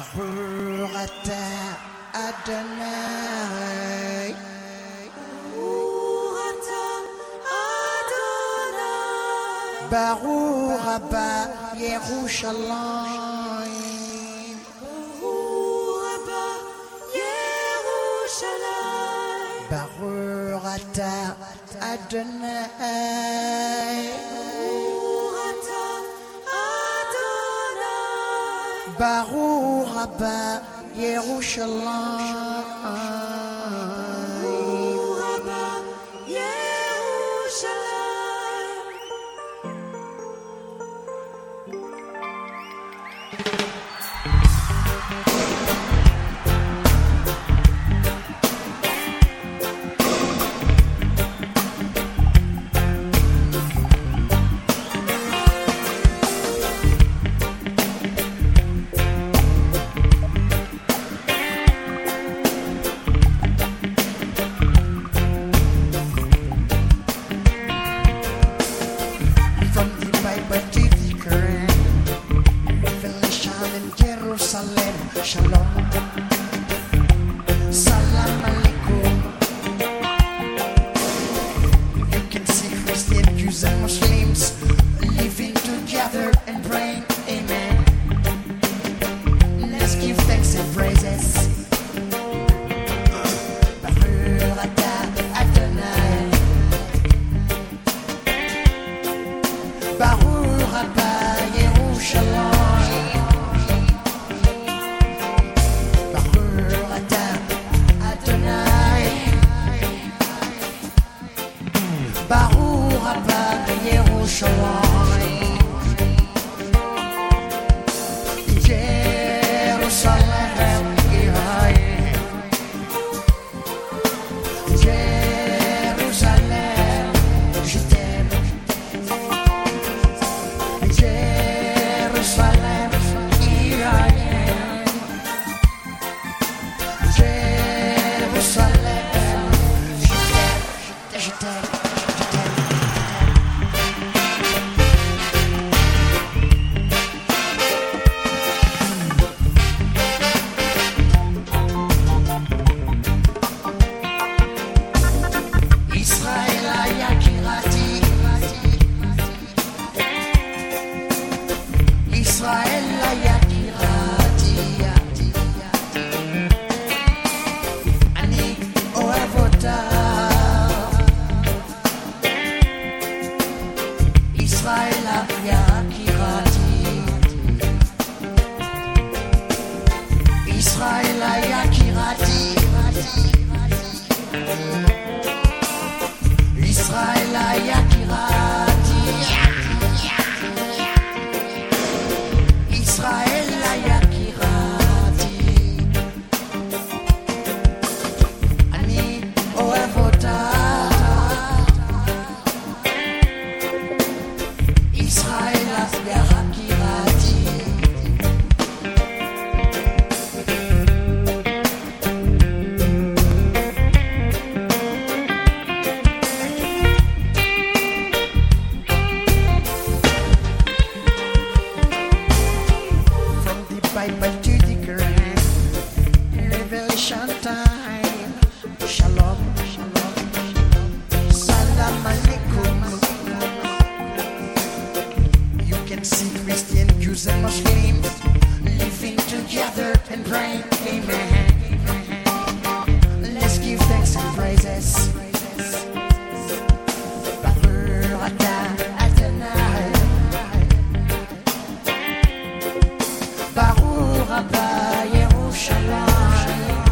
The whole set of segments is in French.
Baruch Adonai. Baruch Haba Yerushalayim. Baruch Adonai. Baruch Haba Yerushalayim. Shalom, salam alaikum. You can see Christian Jews and Muslims living together and praying, amen. Let's give thanks and praises. Baruch Adonai. Baruch Haba Yerushalayim. Baruch Haba Yerushalayim. Jerusalem, Yerayim. Jerusalem, je t'aime. Jerusalem, Yerayim. Jerusalem, je t'aime. Bible to the Quran, Revelation time. Shalom, shalom, salam alaikum. You can see Christian, Jews and Muslims living together and praying, amen. Let's give thanks and praises. Baruch Adonai. Baruch Haba Yerushalayim.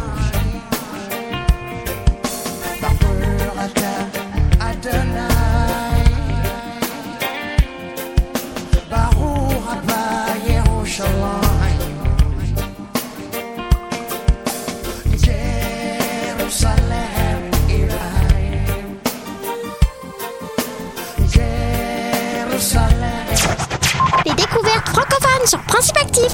Baruch Adonai. Baruch Haba Yerushalayim. Jerusalem, Yerayim. Jerusalem. Les découvertes francophones sur Principe Actif.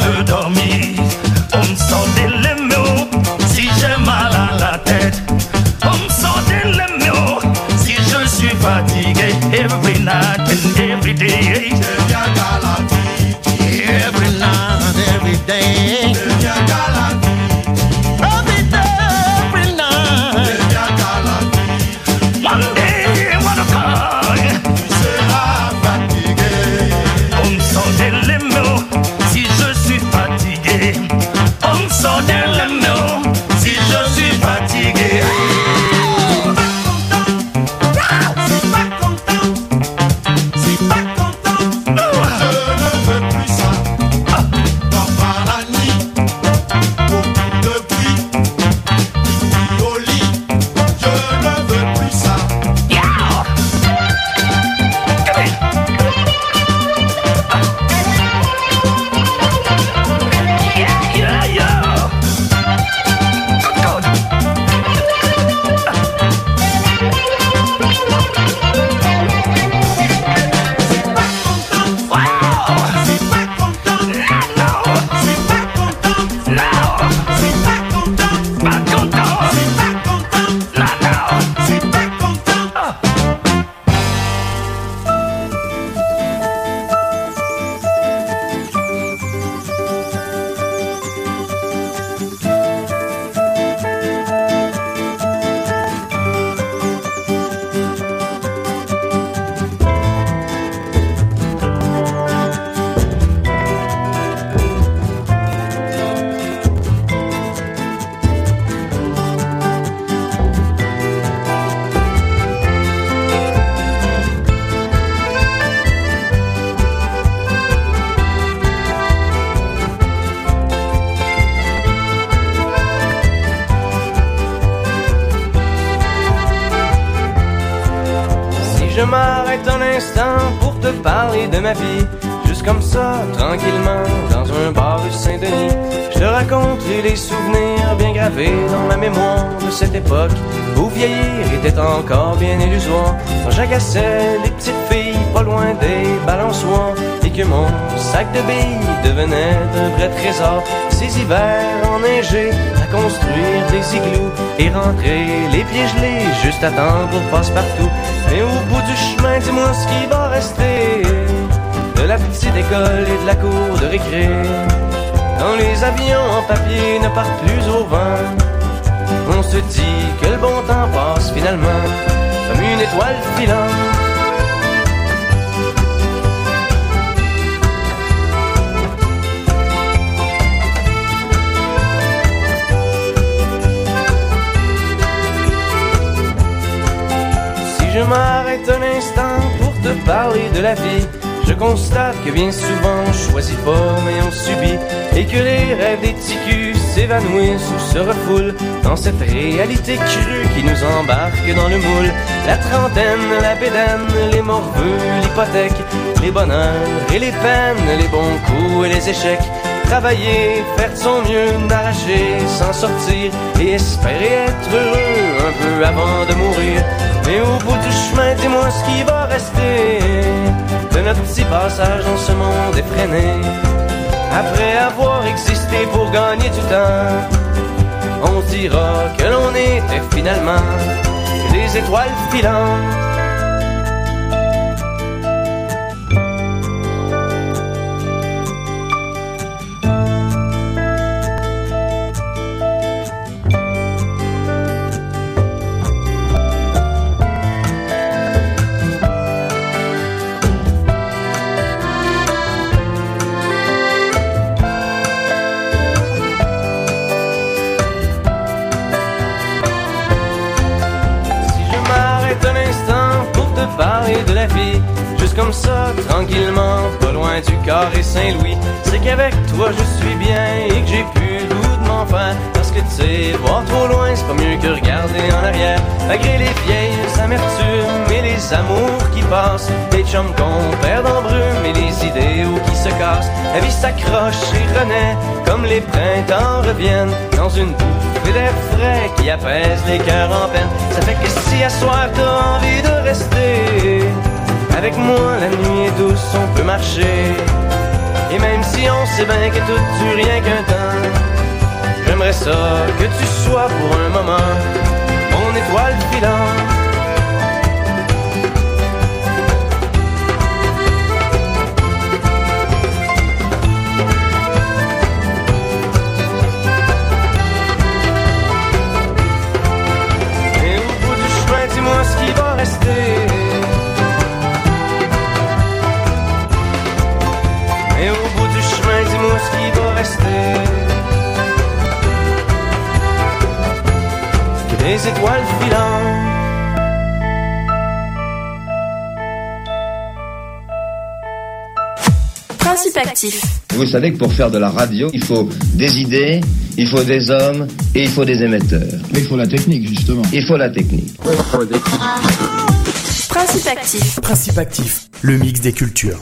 mal dormir. On me sortait les mots si j'ai mal à la tête. On me sortait les mots si je suis fatigué. Every night and every day. Every night, every day. Every day, every night. One day, one call. Tu seras fatigué. On me sortait les mots si je suis fatigué. On me sortait les mots si je suis fatigué. Je m'arrête un instant pour te parler de ma vie. Juste comme ça, tranquillement, dans un bar rue Saint-Denis. Je te raconterai les souvenirs bien gravés dans ma mémoire de cette époque où vieillir était encore bien illusoire. Quand j'agaçais les petites filles pas loin des balançoires et que mon sac de billes devenait un vrai trésor. Ces hivers enneigés à construire des igloos et rentrer les pieds gelés juste à temps pour passe-partout. Mais au bout du chemin, dis-moi ce qui va rester de la petite école et de la cour de récré. Quand les avions en papier ne partent plus au vent, on se dit que le bon temps passe finalement comme une étoile filante. Je m'arrête un instant pour te parler de la vie. Je constate que bien souvent on choisit pas mais on subit, et que les rêves des ticus s'évanouissent ou se refoulent dans cette réalité crue qui nous embarque dans le moule. La trentaine, la bédaine, les morveux, l'hypothèque, les bonheurs et les peines, les bons coups et les échecs. Travailler, faire de son mieux, n'arracher, s'en sortir et espérer être heureux un peu avant de mourir. Mais au bout du chemin, dis-moi ce qui va rester de notre petit passage dans ce monde effréné. Après avoir existé pour gagner du temps, on dira que l'on était finalement des étoiles filantes. De la vie, juste comme ça, tranquillement, pas loin du carré Saint-Louis. C'est qu'avec toi je suis bien et que j'ai plus le goût de m'en faire. Parce que tu sais, voir trop loin, c'est pas mieux que regarder en arrière. Malgré les vieilles amertumes et les amours qui passent, les chums qu'on perd en brume et les idéaux qui se cassent. La vie s'accroche et renaît comme les printemps reviennent dans une bouffée d'air frais qui apaise les cœurs en peine. Ça fait que si à soir t'as envie de rester avec moi, la nuit est douce, on peut marcher Et même si on sait bien que tout dure rien qu'un temps, j'aimerais ça que tu sois pour un moment mon étoile filante. Et au bout du chemin, dis-moi ce qui va rester. Et au bout du chemin, dis-moi ce qui va rester. Que des étoiles filantes. Principe actif. Vous savez que pour faire de la radio, il faut des idées, il faut des hommes et il faut des émetteurs. Mais il faut la technique, justement. Il faut la technique. Principe actif. Principe actif, le mix des cultures.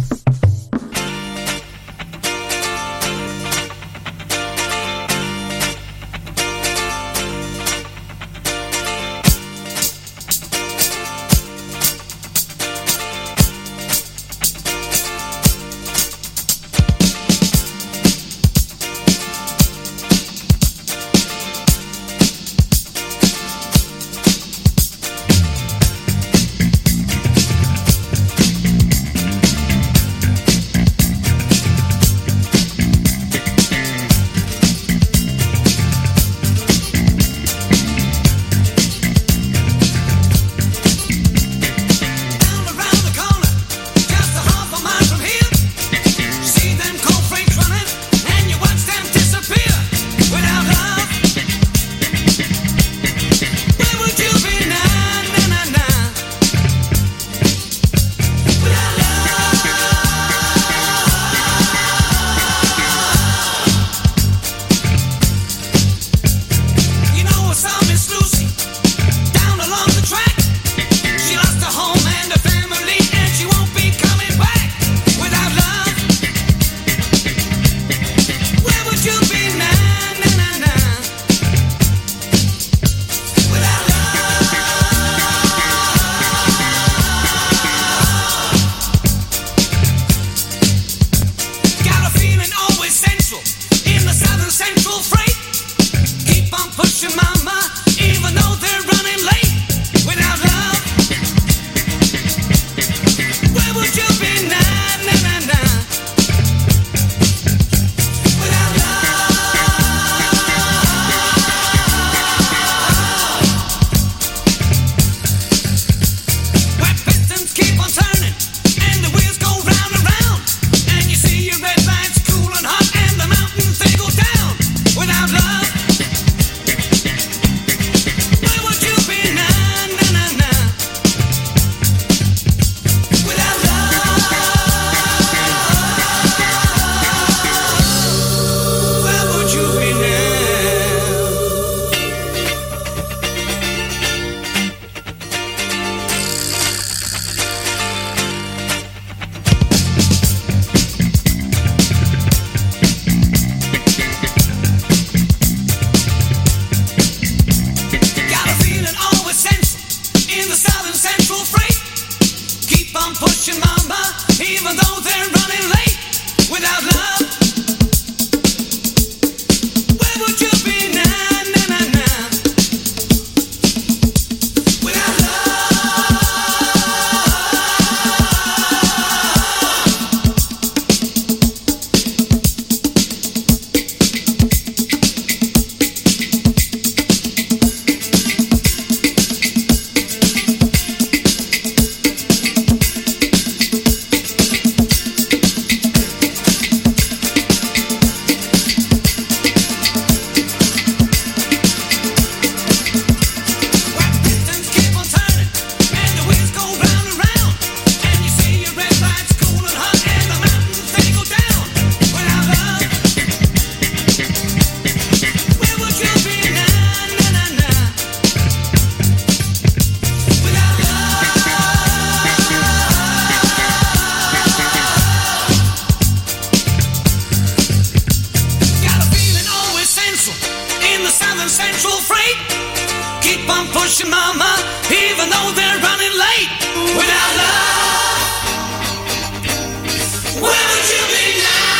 pushing mama, even though they're running late. Without love, where would you be now?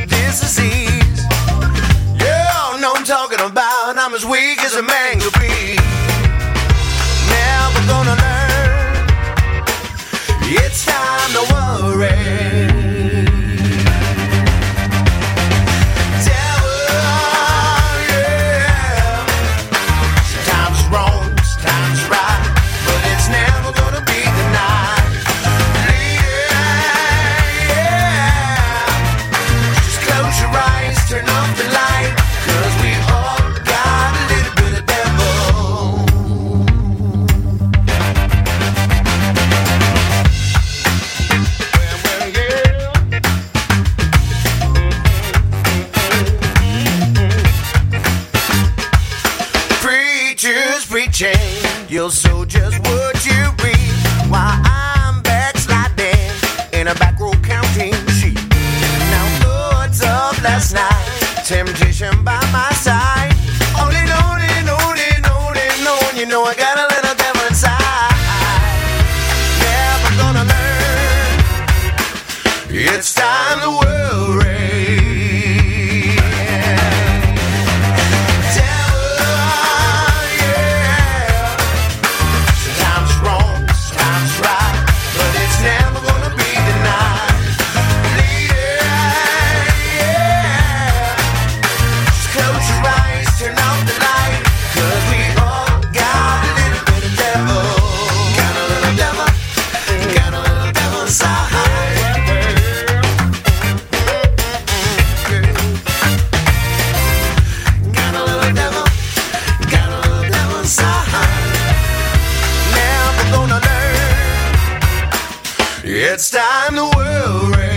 this disease. Yeah, I know I'm talking about. I'm as weak as a man could be. Now we're gonna learn. It's time to worry. Turn off the light, 'cause we all got a little bit of devil. Well, yeah. Preachers preaching, you'll sow just what you reap, while I'm backsliding in a back row counting sheep. Now thoughts of last night, temptation by my side. Only knowing, you know I got a little devil inside. Never gonna learn. It's time to worry. Devil, yeah. Sometimes wrong, sometimes right, but it's never gonna be denied. Turn off the light, 'cause we all got a little bit of devil. Got a little devil, got a little devil inside. Got a little devil, got a little devil inside. Now we're gonna learn. It's time to worry.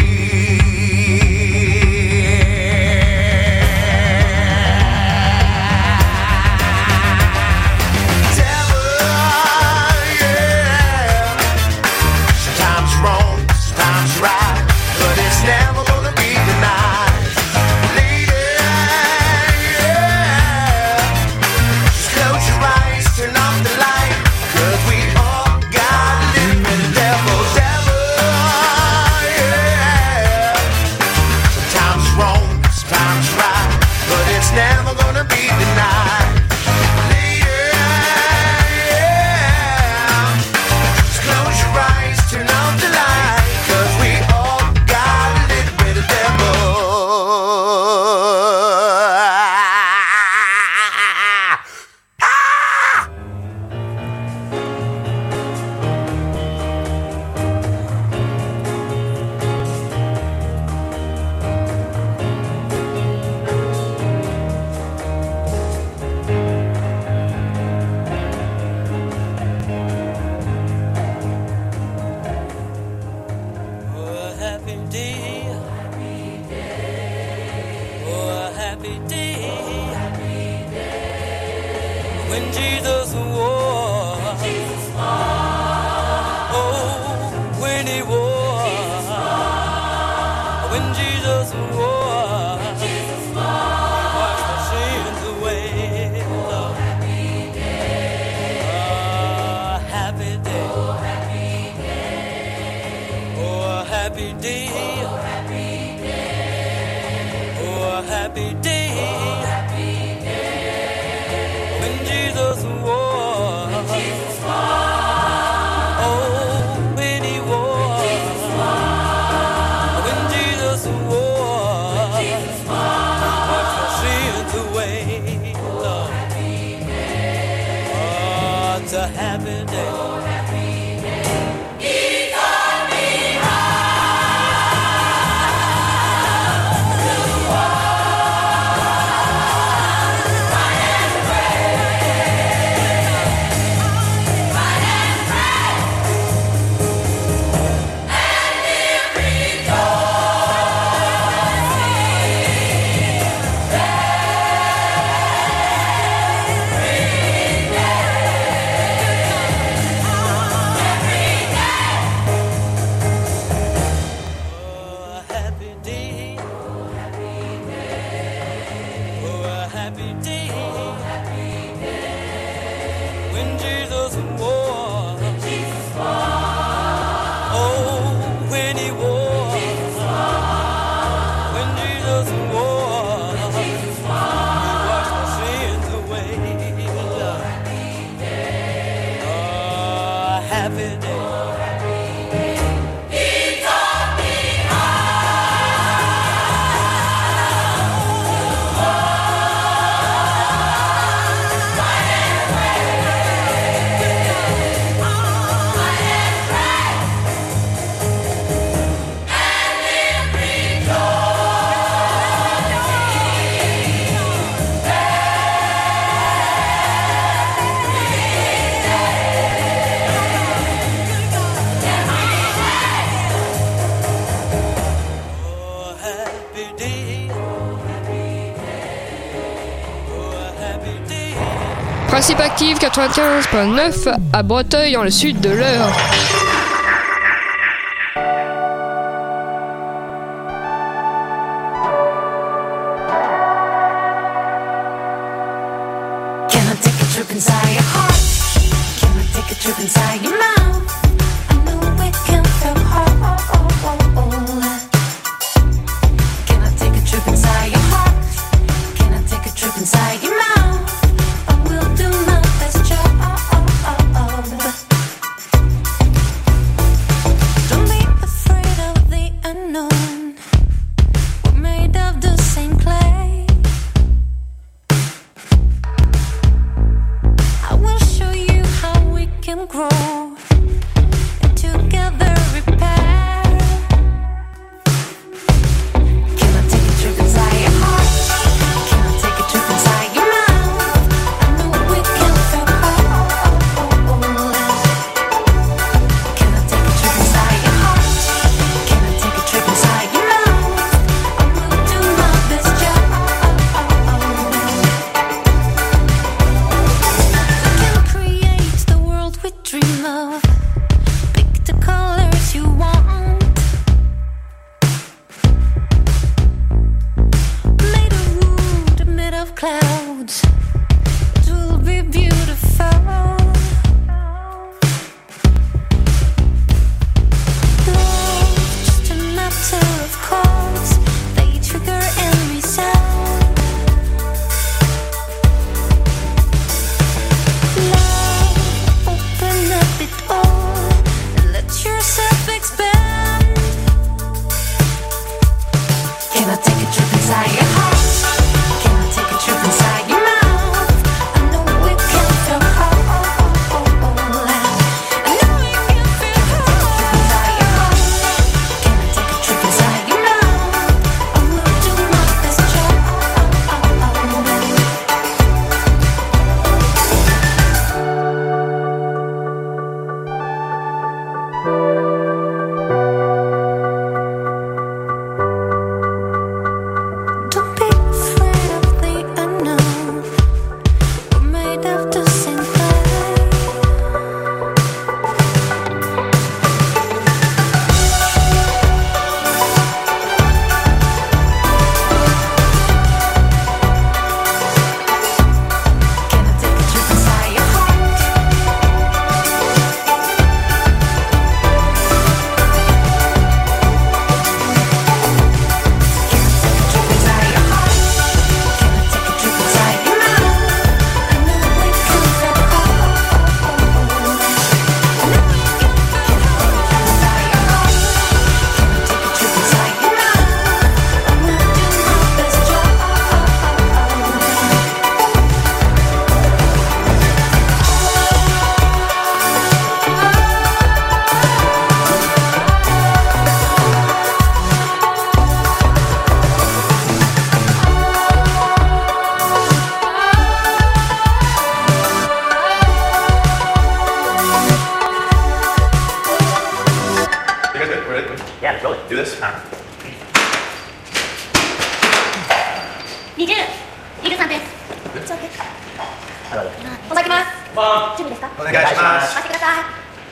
When Jesus wore, oh, when he wore, when Jesus wore, washed my sins away. Oh, happy day, oh, happy day, oh, happy day, oh, happy day, oh, happy day, oh, happy day. Jesus wore, oh, when he wore, when Jesus wore, washed my sins away. Lord. Oh, it's a happy day. When he wore, when Principe Active 95.9 à Breteuil, dans le sud de l'Eure. Can I take a trip inside your heart? Can I take a trip inside your mouth? I know we can feel whole. Can I take a trip inside your heart? Can I take a trip inside your mouth? I will do my best job. Don't be afraid of the unknown. We're made of the same clay. I will show you how we can grow and together repair. Can I take a trip inside your heart? Can I take a trip inside your mouth? I know we can feel whole. Can I take a trip inside your heart? Can I take a trip inside your mouth? I will do my best job. Can create the world we dream of. Pick the colors you want. Made of wood, made of clouds. It will be beautiful. Love, just a matter of course. They trigger and resound. Love, open up it all and let yourself expand. Can I take a trip inside your heart? Can I take a trip inside your mouth? I know we can feel whole. I know we can feel whole. Can I take a trip inside your mouth? I will do my best job. Don't be afraid of the unknown. We're made of the same clay. Can I take a trip inside your heart? Trip inside your heart. Can I take a trip inside your mouth? I know we can feel whole. I know we can feel whole. Inside your heart. Can I take a trip inside your mouth? I will do my best job. You guys good? We're ready? Yeah, let's roll it. Do this. 20、23です。おまきます。準備ですか？ お願いします。 待ってください。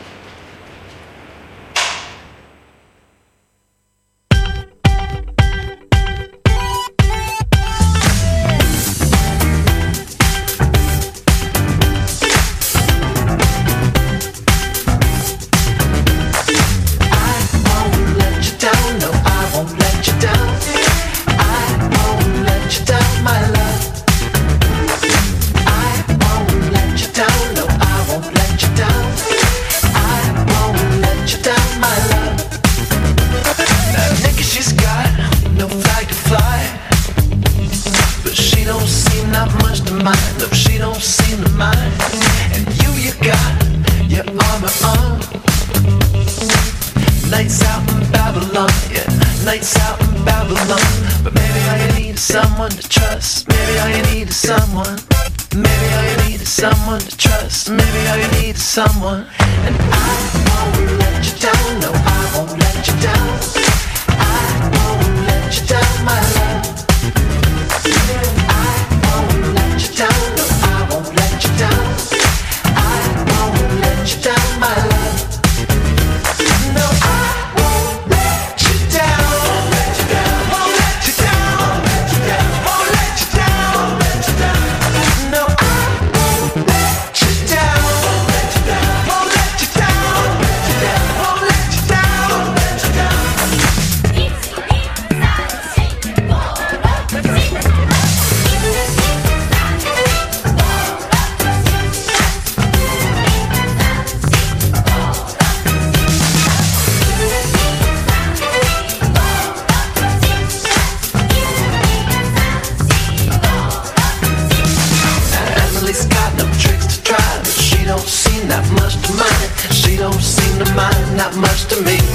Nights out in Babylon, yeah, nights out in Babylon. But maybe all you need is someone to trust. Maybe all you need is someone. Maybe all you need is someone to trust. Maybe all you need is someone. And I won't let you down, no, I won't let you down. I won't let you down, my love. I won't let you down, no, I won't let you down. don't seem to mind, not much to me.